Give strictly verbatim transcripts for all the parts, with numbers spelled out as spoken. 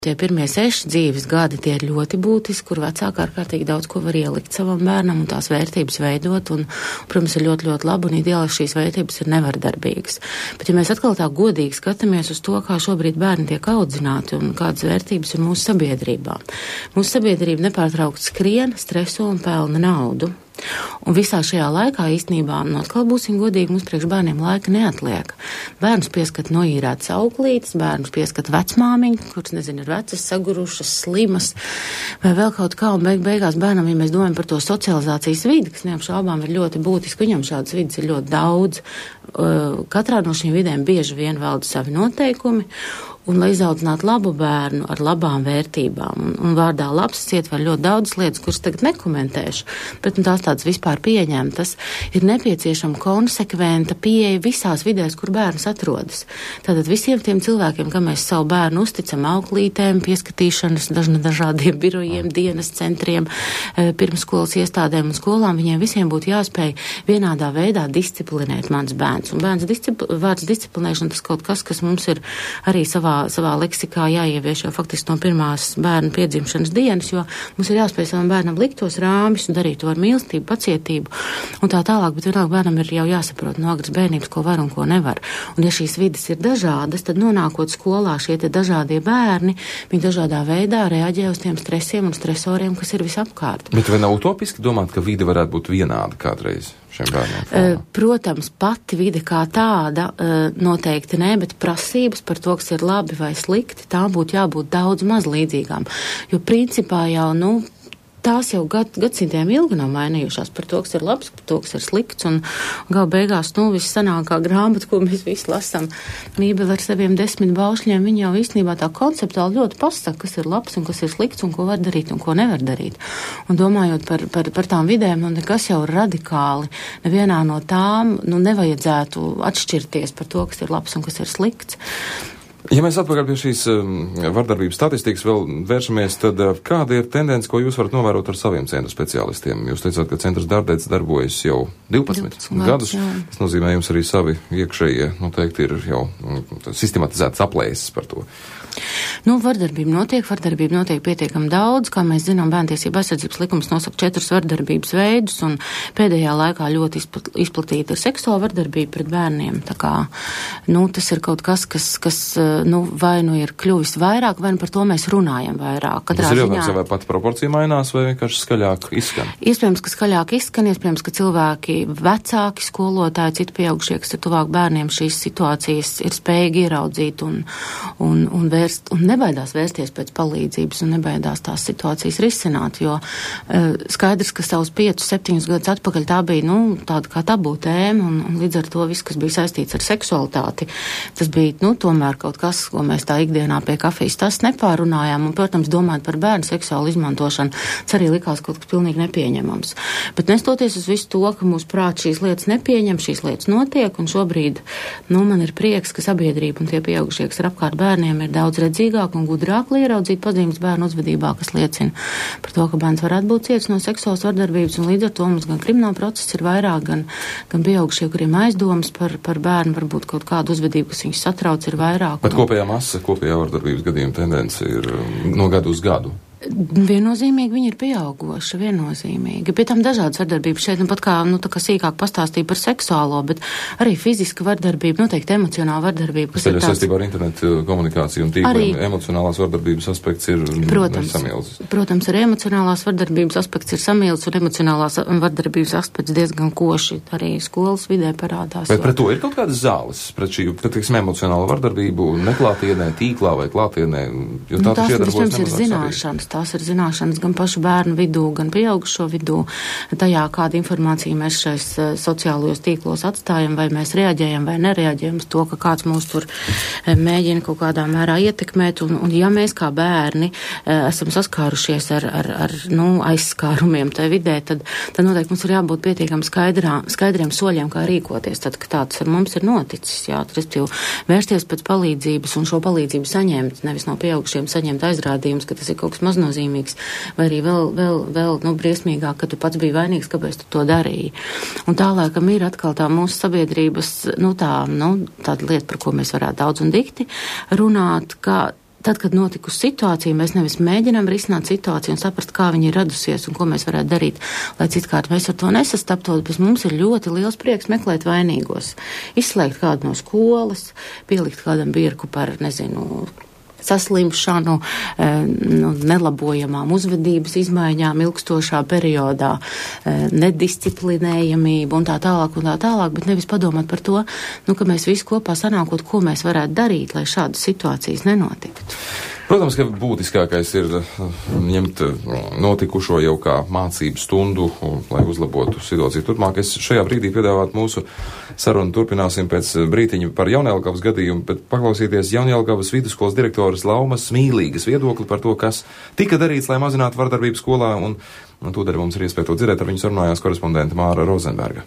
Tie pirmie seši dzīves gadi, tie ir ļoti būtiski, kur vecāki ārkārtīgi daudz ko var ielikt savam bērnam un tās vērtības veidot, un, protams, ir ļoti, ļoti labi, un ideāli šīs vērtības ir nevardarbīgas. Bet, ja mēs atkal tā godīgi skatāmies uz to, kā šobrīd bērni tiek audzināti un kādas vērtības ir mūsu sabiedrībā. Mūsu sabiedrība nepārtraukt skrien, streso un pelna naudu. Un visā šajā laikā īstenībā, nu atkal būsim godīgi, mums priekš bērniem laika neatliek. Bērnus pieskat noīrētas auklītes, bērnus pieskat vecmāmiņu, kuras, nezinu, ir vecas, sagurušas, slimas, vai vēl kaut kā, un beig beigās bērnam, ja mēs domājam par to socializācijas vidi, kas neapšaubām ir ļoti būtiski, viņam šādas vidas ir ļoti daudz. Katrā no šīm vidēm bieži vien valda savi noteikumi, un lai izaudzinātu labu bērnu ar labām vērtībām, un, un vārdā labs ietver ļoti daudz lietas, kuras tagad nekomentēšu, bet nu, tās tādas vispār pieņemtas, ir nepieciešama konsekventa pieeja visās vidēs, kur bērns atrodas. Tātad visiem tiem cilvēkiem, kam mēs savu bērnu uzticam auklītēm, pieskatīšanas dažādiem birojiem, dienas centriem, pirmskolas iestādēm un skolām, viņiem visiem būtu jāspēj vienādā veidā disciplinēt mans bērns. Un bērns discipl- vārds disciplinēšana tas kaut kas, kas mums ir arī savā savā leksikā jāievieš jau faktiski no pirmās bērna piedzimšanas dienas, jo mums ir jāspēj savam bērnam likt tos rāmis un darīt to ar mīlestību, pacietību un tā tālāk, bet vienalga bērnam ir jau jāsaprot no agras bērnības, ko var un ko nevar. Un ja šīs vidas ir dažādas, tad nonākot skolā šie te dažādie bērni, viņi dažādā veidā reaģē uz tiem stresiem un stresoriem, kas ir visapkārt. Bet vai nav utopiski domāt, ka vide varētu būt vienāda kādreiz? Protams, pati vide kā tāda noteikti nē, bet prasības par to, kas ir labi vai slikti, tā būtu jābūt daudz maz līdzīgām. Jo principā jau, nu, tās jau gad, gadsimtiem ilgi nav mainījušās par to, kas ir labs, par to, kas ir slikts, un gal beigās, nu, viss sanākā grāmata, ko mēs visi lasām, Bībele ar saviem desmit baušļiem, viņa jau īstenībā tā konceptuāli ļoti pasaka, kas ir labs un kas ir slikts un ko var darīt un ko nevar darīt. Un domājot par, par, par tām vidēm, nu, nekas jau radikāli, nevienā no tām, nu, nevajadzētu atšķirties par to, kas ir labs un kas ir slikts. Ja mēs atpakaļ pie šīs um, vardarbības statistikas vēl vēršamies, tad uh, kāda ir tendence, ko jūs varat novērot ar saviem centra speciālistiem? Jūs teicāt, ka centrs Dārdēts darbojas jau divpadsmit gadus. Tas nozīmē, jums arī savi iekšējie, noteikti ir jau mm, sistematizētas aplēses par to. Nu, vardarbība notiek, vardarbība notiek pietiekami daudz, kā mēs zinām, Bērntiesību aizsardzības likums nosaka četrus vardarbības veidus, un pēdējā laikā ļoti izplatīta ir seksuāla vardarbība pret bērniem. Tā kā, nu, tas ir kaut kas, kas, kas nu, vai nu ir kļuvis vairāk, vai nu par to mēs runājam vairāk. Katrā tas ir ziņā, jau vai pat proporcija mainās, vai vienkārši skaļāk izskan? Iespējams, ka skaļāk izskan, iespējams, ka cilvēki, vecāki, skolotāji, citi pieaugušie, kas ir tuvāk bērniem, šīs situācijas ir spējīgi ieraudzīt un, un, un vērst, un nebaidās vērsties pēc palīdzības un nebaidās tās situācijas risināt, jo uh, skaidrs, ka savus piecus, septiņus gadus atpakaļ tā bija, nu, tāda kā tabū tēma, un, un līdz ar to viss, kas bija saistīts ar seksualitāti, tas bija, nu, tomēr kaut kas, ko mēs tā ikdienā pie kafijas tas nepārunājām, un, protams, domājot par bērnu seksuālu izmantošanu, tas arī likās kaut kas pilnīgi nepieņemams. Bet nestoties uz visu to, ka mūsu prāt šīs lietas nepieņem, šīs lietas notiek, un šobrīd, nu, man ir prieks, ka sabiedrība un tie pieaugušie, kas ir apkārt bērniem, ir daudz redzīgāk un gudrāk, lai ieraudzītu pazīmes bērnu uzvedībā, kas liecina par to, ka bērns varētu būt ciets no seksuālas vardarbības, un līdz ar to mums gan krimināla process ir vairāk, gan, gan pieaugušie, kuriem aizdomas par, par bērnu, varbūt kaut kādu uzvedību, kas viņus satrauc, ir vairāk. Bet kopējā masa, kopējā vardarbības gadījuma tendence ir no gadu uz gadu. Viennozīmīgi viņi ir pieaugoši, viennozīmīgi. Pie tam dažādas vardarbības šeit, nu pat kā, nu tā kā sīkāk pastāstīja par seksuālo, bet arī fiziska vardarbība, noteikti emocionāla vardarbība. Tas ir tāds... saistībā ar internetu komunikāciju un tīkliem. Arī... Emocionālās vardarbības aspekts ir samilzis. Protams, arī emocionālās vardarbības aspekts ir samilzis un emocionālās vardarbības aspekts diezgan koši arī skolas vidē parādās. Bet pret to ir kaut kādas zāles, pret šī, pret, teiksim, emocionālu vardarbību neklātienē, tīklā vai klātienē, jo tā taču iedarbojas nemaz Tās ir zināšanas gan pašu bērnu vidū, gan pieaugušo vidū, tajā, kādu informāciju mēs šais sociālajos tīklos atstājam, vai mēs reaģējam vai nereaģējam uz to, ka kāds mūs tur mēģina kaut kādā mērā ietekmēt, un, un ja mēs kā bērni esam saskārušies ar, ar, ar nu, aizskārumiem tajā vidē, tad, tad noteikti mums ir jābūt pietiekami skaidrā, skaidriem soļiem, kā rīkoties, tad, ka tāds ar mums ir noticis, jā, respektīvi vērsties pēc palīdzības un šo palīdzību saņemt, nevis no pieaugušiem saņemt aizrādījumus, ka tas ir kaut kas maznozīmīgs, vai arī vēl, vēl, vēl nu, briesmīgāk, ka tu pats biji vainīgs, kāpēc tu to darīji. Un tālākam ir atkal tā mūsu sabiedrības, nu tā, nu, tāda lieta, par ko mēs varētu daudz un dikti runāt, ka tad, kad notikusi situācija, mēs nevis mēģinām risināt situāciju un saprast, kā viņa ir radusies un ko mēs varētu darīt, lai citkārt mēs ar to nesastaptos, bet mums ir ļoti liels prieks meklēt vainīgos. Izslēgt kādu no skolas, pielikt kādam birku par, nezinu, saslimšanu, nu, nelabojamām uzvedības izmaiņām ilgstošā periodā, nedisciplinējamību un tā tālāk un tā tālāk, bet nevis padomāt par to, nu, ka mēs visi kopā sanākot, ko mēs varētu darīt, lai šādas situācijas nenotiktu. Protams, ka būtiskākais ir ņemt notikušo jau kā mācību stundu, lai uzlabotu situāciju turpmāk. Es šajā brīdī piedāvātu mūsu sarunu turpināsim pēc brītiņa par Jaunjelgavas gadījumu, bet paklausīties Jaunjelgavas vidusskolas direktoras Laumas Mīlīgas viedokli par to, kas tika darīts, lai mazinātu vardarbību skolā, un, un tūdaļ mums ir iespēja to dzirdēt, ar viņu sarunājās korespondente Māra Rozenberga.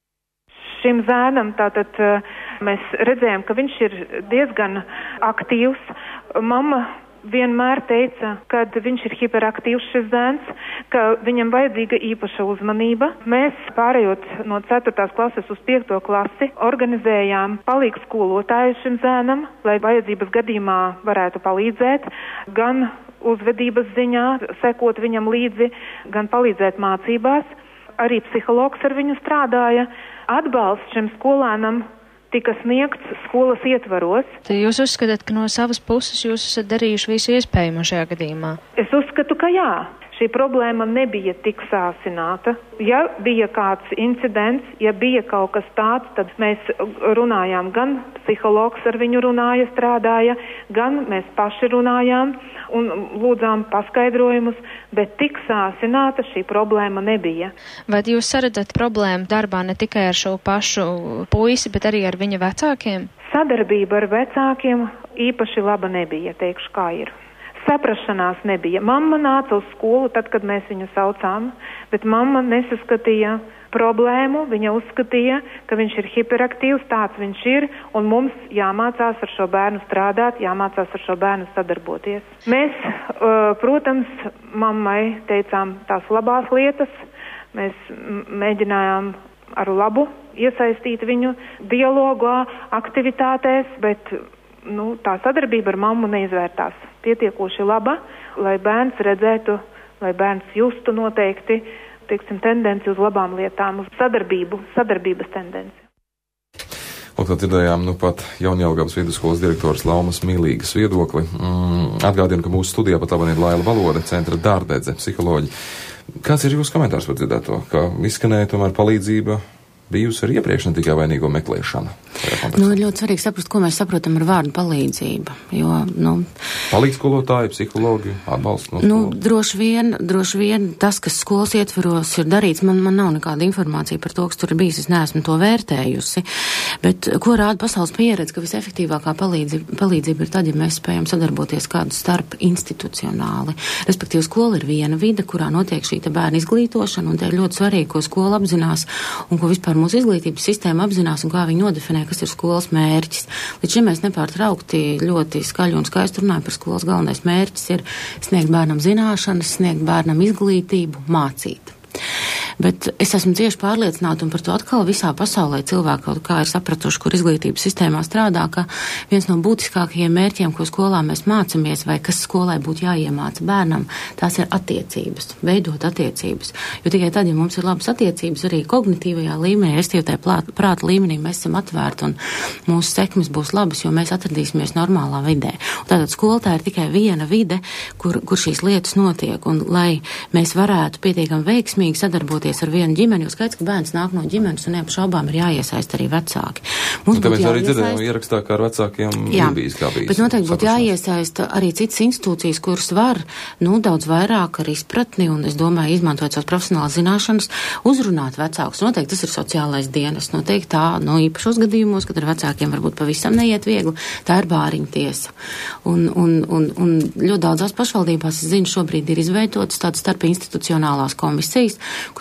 Šim zēnam tātad mēs redzējām, ka viņš ir diezgan aktīvs. Mama vienmēr teica, ka viņš ir hiperaktīvs šis zēns, ka viņam vajadzīga īpaša uzmanība. Mēs, pārējot no ceturtās klases uz piekto klasi, organizējām palīgu skolotāju šim zēnam, lai vajadzības gadījumā varētu palīdzēt, gan uzvedības ziņā, sekot viņam līdzi, gan palīdzēt mācībās. Arī psihologs ar viņu strādāja. Atbalsts šim skolēnam tika sniegts skolas ietvaros. Tad jūs uzskatāt, ka no savas puses jūs esat darījuši visu iespējamo šajā gadījumā? Es uzskatu, ka jā. Šī problēma nebija tik sāsināta. Ja bija kāds incidents, ja bija kaut kas tāds, tad mēs runājām, gan psihologs ar viņu runāja, strādāja, gan mēs paši runājām un lūdzām paskaidrojumus, bet tik sāsināta šī problēma nebija. Vai jūs saredzat problēmu darbā ne tikai ar šo pašu puisi, bet arī ar viņa vecākiem? Sadarbība ar vecākiem īpaši laba nebija, teikšu, kā ir. Saprašanās nebija. Mamma nāca uz skolu tad, kad mēs viņu saucām, bet mamma nesaskatīja problēmu, viņa uzskatīja, ka viņš ir hiperaktīvs, tāds viņš ir, un mums jāmācās ar šo bērnu strādāt, jāmācās ar šo bērnu sadarboties. Mēs, protams, mammai teicām tās labās lietas, mēs mēģinājām ar labu iesaistīt viņu dialogā, aktivitātēs, bet nu, tā sadarbība ar mammu neizvērtās pietiekoši laba, lai bērns redzētu, lai bērns justu noteikti, teiksim, tendenci uz labām lietām, uz sadarbību, sadarbības tendenci. Un tad dzirdējām, nu pat Jaunjelgavas vidusskolas direktoras Laumas Mīlīgas viedokli. Mm, atgādinu, ka mūsu studijā pat labāk ir Laila Valoda, centra dārdedze, psiholoģi. Kāds ir jūsu komentārs par dzirdēto? Kā izskanēja tomēr palīdzība bijusi ar iepriekš, ne tikai vainīgo meklēšana? Nu, ļoti svarīgi saprast, ko mēs saprotam ar vārdu palīdzība, jo, nu... Palīdz skolotāji, psihologi, atbalsts no skolas? Nu, droši vien, droši vien tas, kas skolas ietveros ir darīts, man, man nav nekāda informācija par to, kas tur ir bijis, es neesmu to vērtējusi, bet ko rāda pasaules pieredze, ka visefektīvākā palīdzība, palīdzība ir tad, ja mēs spējam sadarboties kādu starp institucionāli. Respektīvi, skola ir viena vide, kurā notiek šī te bērna izglītošana, un te ir ļoti svarīgi, ko skola apzinās, un ko vispār mūsu izglītības sistēma apzinās, un kā viņi nodefinē, kas ir skolas mērķis. Līdz šim mēs nepārtraukti ļoti skaļi un skaisti runājam par skolas galvenais mērķis ir sniegt bērnam zināšanas, sniegt bērnam izglītību, mācīt. Bet es esmu cieši pārliecināta, un par to atkal visā pasaulē cilvēki kaut kā ir sapratuši, kur izglītības sistēmā strādā, ka viens no būtiskākajiem mērķiem, ko skolā mēs mācamies, vai kas skolai būtu jāiemāca bērnam, tās ir attiecības, veidot attiecības. Jo tikai tad, ja mums ir labas attiecības, arī kognitīvajā līmenī, respektīvā prāta līmenī, mēs esam atvērti un mūsu sekmes būs labas, jo mēs atradīsimies normālā vidē. Un tātad skola tā ir tikai viena vide, kur, kur šīs lietas notiek, un lai mēs varētu pietiekami veiksmīgi sadarboties ar vienu ģimeni, jo skaidrs, ka bērns nāk no ģimenes un neapšaubām ir jāiesaist arī vecāki. Mums tāpēc arī dzirdējām ierakstā, kā ar vecākiem ir bijis, kā bijis. Bet noteikti būtu jāiesaist arī citas institūcijas, kuras var, nu, daudz vairāk ar izpratni un, es domāju, izmantojot savas profesionālas zināšanas, uzrunāt vecākus. Noteikti tas ir sociālais dienas. Noteikti tā, no īpašos gadījumos, kad ar vecākiem varbūt pavisam neiet viegli, tā ir bāriņu tiesa. Un, un, un, un ļoti daudzās pašvaldībās, es zinu, šobrīd ir izveidotas tādas starp institucionālās komisijas, kur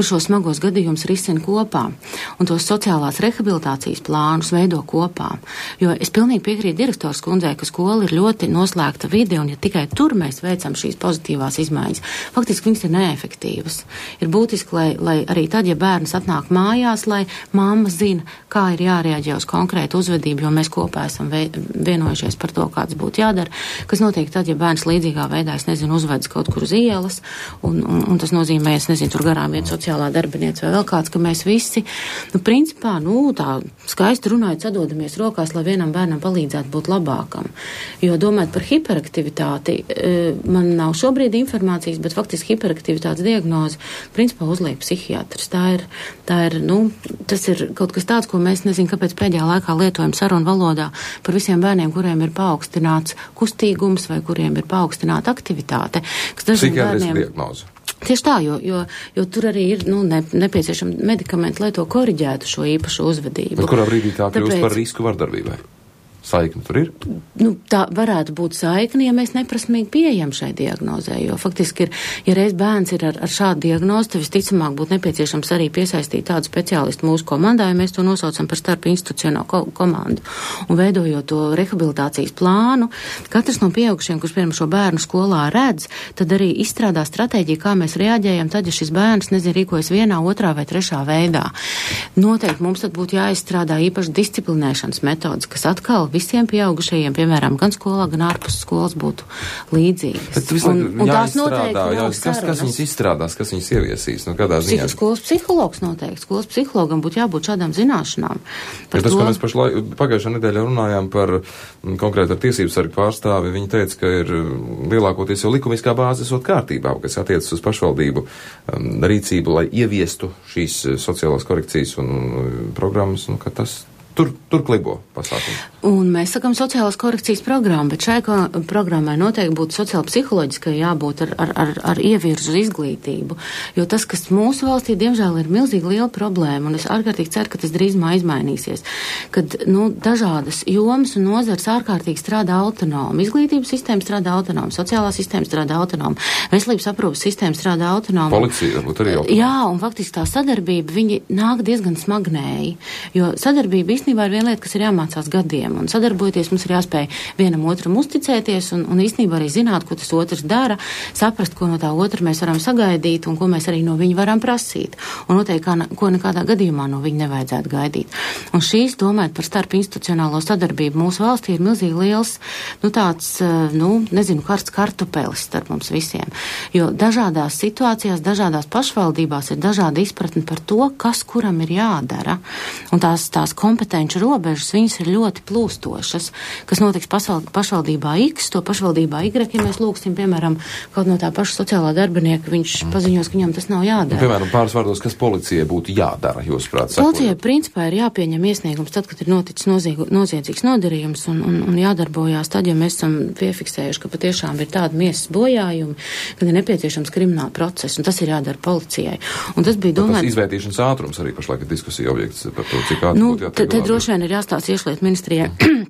šos smagos gadījumus risina kopā un tos sociālās rehabilitācijas plānus veido kopā. Jo es pilnīgi piekrītu direktors kundzei, ka skola ir ļoti noslēgta vide, un ja tikai tur mēs veicam šīs pozitīvās izmaiņas, faktiski viņas ir neefektīvas. Ir būtiski, lai, lai arī tad, ja bērns atnāk mājās, lai mamma zina, kā ir jārēģē uz konkrētu uzvedību, jo mēs kopā esam vienojušies par to, kāds būtu jādara, kas notiek tad, ja bērns līdzīgā veidā, es nezinu, uzvedas kaut kur uz ielas, un, un, un tas nozīmē, es nezinu, tur garām iet sociālā darbiniece vai vēl kāds, ka mēs visi, nu, principā, nu, tā skaisti runājot, sadodamies rokās, lai vienam bērnam palīdzētu būt labākam. Jo domājot par hiperaktivitāti, man nav šobrīd informācijas, bet faktiski hiperaktivitātes diagnozi principā uzliek psihiatrs. Tā ir, tā ir, nu, tas ir kaut kas tāds, ko mēs nezinu, kāpēc pēdējā laikā lietojam sarunu valodā par visiem bērniem, kuriem ir paaugstināts kustīgums vai kuriem ir paaugstināta aktivitāte. Psihiatriska diagnoze. Tieši tā, jo, jo, jo tur arī ir, nu, ne, nepieciešami medikamenti, lai to koriģētu šo īpašu uzvedību. Bet kurā brīdī tā kļūst Tāpēc... par risku vardarbībai? Saikni tur ir? Nu, tā varētu būt saikni, ja mēs neprasmīgi pieejam šai diagnozē, jo faktiski ir, ja reiz bērns ir ar, ar šādu diagnozi, tad visticamāk būtu nepieciešams arī piesaistīt tādu speciālistu mūsu komandā, ja mēs to nosaucam par starp institucionālu ko komandu. Un veidojot to rehabilitācijas plānu, katrs no pieaugušiem, kurš piemēram šo bērnu skolā redz, tad arī izstrādā stratēģiju, kā mēs reaģējam tad, ja šis bērns, nezinu, rīkojas vienā, otrā vai trešā veidā. Noteikti mums tad būtu jāizstrādā īpaši disciplinēšanas metodas, kas atkal visiem pieaugušajiem, piemēram, gan skolā, gan ārpus skolas būtu līdzīgas. Un, un tās noteikti jā, kas, kas viņas izstrādās, kas viņas ieviesīs, nu kādā ziņā? Skolas psihologs noteikti. Skolas psihologam būtu jābūt šādām zināšanām. Ja tas, to... ko mēs pašlaik, pagājušā nedēļā runājām par konkrēti ar tiesības sargu pārstāvi, viņi teica, ka ir lielākoties jau likumiskā bāze esot kārtībā, kas attiecas uz pašvaldību um, rīcību, lai ieviestu šīs sociālās korekcijas un, un programmas, nu, ka tas Tur, tur klibo pasākumi. Un mēs sakam sociālās korekcijas programmu, bet šai programmai noteikti būtu sociāli psiholoģiskai jābūt ar, ar, ar, ar ievirzu uz izglītību. Jo tas, kas mūsu valstī, diemžēl, ir milzīgi liela problēma, un es ārkārtīgi ceru, ka tas drīzumā izmainīsies, kad, nu, dažādas jomas un nozars ārkārtīgi strādā autonomi. Izglītības sistēma strādā autonomi, sociālā sistēma strādā autonomi, veselības aprūpas sistēma strādā autonomi. Policija varbūt arī autonomi. Jā, un faktiski tā sadarbība, viņi nāk diezgan smagnēji, jo sadarbība īstenībā ir viena lieta, kas ir jāmācās gadiem, un sadarbojoties mums ir jāspēj vienam otram uzticēties, un, un īstenībā arī zināt, ko tas otrs dara, saprast, ko no tā otra mēs varam sagaidīt, un ko mēs arī no viņa varam prasīt, un noteikti, kā, ko nekādā gadījumā no viņa nevajadzētu gaidīt. Un šīs, domājot par starp institucionālo sadarbību, mūsu valstī ir milzīgi liels, nu tāds, nu, nezinu, karsts kartupelis starp mums visiem, jo dažādās situācijās, dažādās pašvaldībās ir dažāda izpratne par to, kas kuram ir jādara, un tās, tās kompetences kompetenču robežas, viņas ir ļoti plūstošas, kas notiks pašvaldībā X, to pašvaldībā Y, ja mēs lūgsim, piemēram, kaut no tā paša sociālā darbinieka, viņš mm. paziņos, ka viņam tas nav jādara. Piemēram, pāris vārdos, kas policijai būtu jādara, jūsuprāt? Policijai principā ir jāpieņem iesniegums tad, kad ir noticis noziegu, noziedzīgs nodarījums un, un, un jādarbojās tad, ja mēs esam piefiksējuši, ka patiešām ir tādi miesas bojājumi, kad ir nepieciešams krimināla process, un tas ir jādara policijai. Un tas bija domāt... Tas izvērtīšanas ātrums arī pašlaik ir diskusija objekts par to, cik ātri nu, būtu jātiek. Te droši vien ir jāstāsta iekšlietu ministrijai,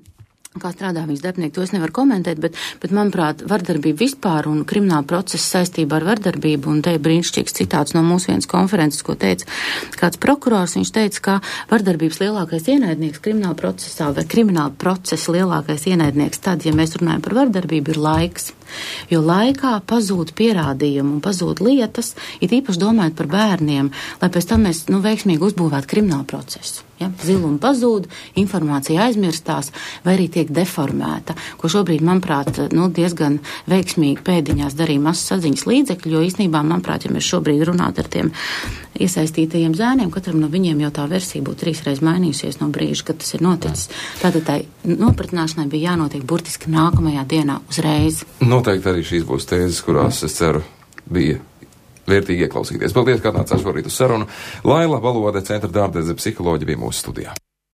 kā strādā viņas darbinieki, to es nevaru komentēt, bet, bet manuprāt, vardarbība vispār un krimināla procesa saistībā ar vardarbību, un te ir brīnišķīgs citāts no mūsu vienas konferences, ko teica kāds prokurors, viņš teica, ka vardarbības lielākais ienaidnieks krimināla procesā vai krimināla procesa lielākais ienaidnieks tad, ja mēs runājam par vardarbību, ir laiks. Jo laikā pazūd pierādījumi un pazūd lietas, it īpaši domājot par bērniem, lai pēc tam mēs, nu, veiksmīgi uzbūvētu kriminālu procesu. Ja? Ziluma pazūd, informācija aizmirstās vai arī tiek deformēta, ko šobrīd, manuprāt, nu, diezgan veiksmīgi pēdiņās darīja mazas saziņas līdzekļi, jo īstenībā, manuprāt, ja mēs šobrīd runātu ar tiem iesaistītajiem zēniem, katram no viņiem jau tā versija būtu trīsreiz mainījusies no brīža, kad tas ir noticis. Tātad tai nopratināšanai bija jānotiek burtiski nākamajā dienā uzreiz. Noteikti arī šīs būs tēzes, kurās, es ceru, bija vērtīgi ieklausīties. Paldies, kā nācās šorīt uz sarunu. Laila Balode, Centra dārdedze psiholoģija, bija mūsu studijā.